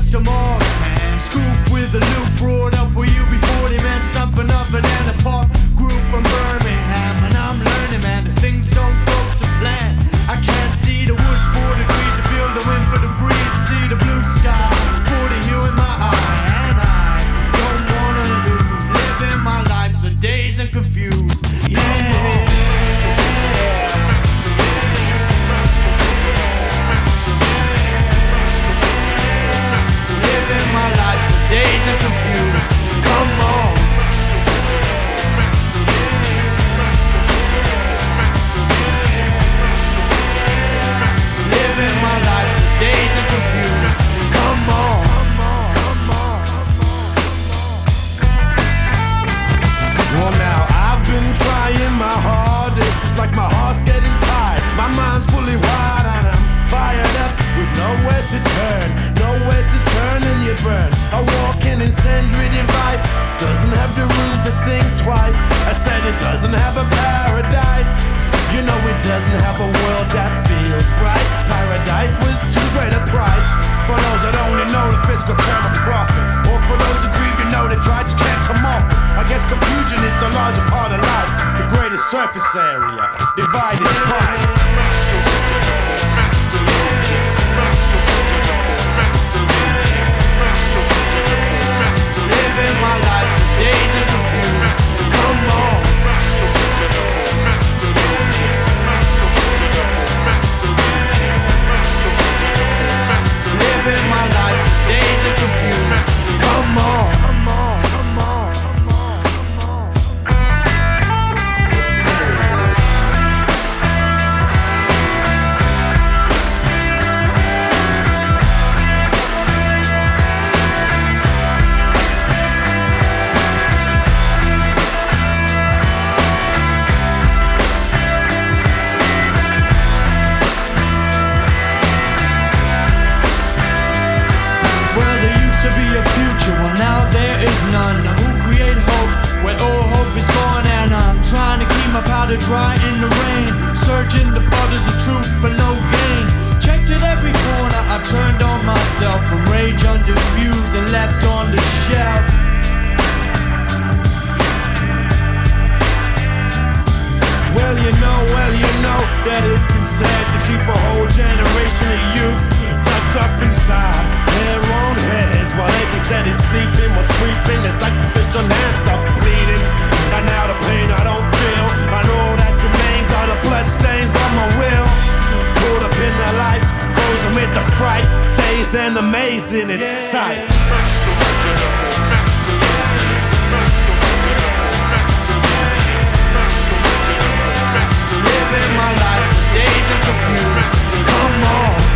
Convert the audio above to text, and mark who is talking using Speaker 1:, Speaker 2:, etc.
Speaker 1: Mr. Morgan, man. Scoop with a loop, brought up where you be 40, man. Something of an and a pop group from Birmingham. And I'm learning, man, that things don't go to plan. I can't see the wood for the trees, I feel the wind for the breeze, I see the blue sky, putting you in my eye. And I don't wanna lose, living my life so dazed and confused. Yeah. Living my life so dazed and confused. Come on. Living my life so dazed and confused. Come on.
Speaker 2: Well now, I've been trying my hardest. It's like my heart's getting tired. My mind's fully wired and I'm fired up with nowhere to turn. Nowhere to turn and you burn. A walking incendiary device doesn't have the room to think twice. I said it doesn't have a paradise. You know it doesn't have a world that feels right. Paradise was too great a price for those that only know the fiscal term of profit, or for those who grieve, you know that dry just can't come off it. I guess confusion is the larger part of life. The greatest surface area, divided price.
Speaker 1: Living my life so dazed and confused. Come on. Living my life so dazed and confused. Come on. Come on. Come on. Come on. Come on. To be a future, well now there is none. Now who create hope when all hope is gone? And I'm trying to keep my powder dry in the rain, searching the puddles of truth for no gain. Checked at every corner, I turned on myself, from rage undifused and left on the shelf.
Speaker 2: Well you know that it's been said to keep a whole generation of youth tucked up inside their own heads, while they be steady sleeping. What's creeping? It's like the fish on hand stop bleeding. And now the pain I don't feel, I know that remains are the blood stains on my will. Caught up in their lives, frozen with the fright, dazed and amazed in its sight.
Speaker 1: Living my life so dazed and confused. Come on.